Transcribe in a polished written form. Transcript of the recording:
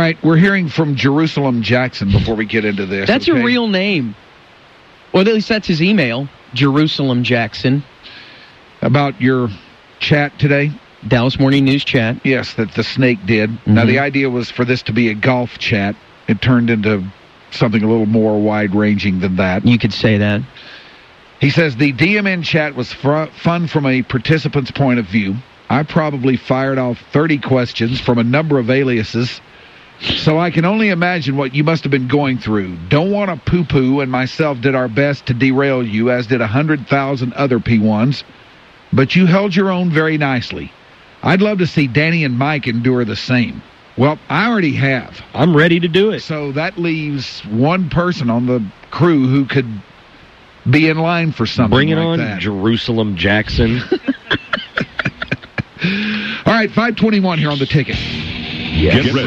right, we're hearing from Jerusalem Jackson before we get into this. That's a real name. Well, at least that's his email, Jerusalem Jackson. About your chat today? Dallas Morning News chat. Yes, that the Snake did. Mm-hmm. Now, the idea was for this to be a golf chat. It turned into something a little more wide-ranging than that. You could say that. He says, the DMN chat was fun from a participant's point of view. I probably fired off 30 questions from a number of aliases, so I can only imagine what you must have been going through. Don't want to poo-poo, and myself did our best to derail you, as did 100,000 other P1s, but you held your own very nicely. I'd love to see Danny and Mike endure the same. Well, I already have. I'm ready to do it. So that leaves one person on the crew who could be in line for something Bring it like on, that. Jerusalem Jackson. All right, 5:21 here on the ticket. Yes.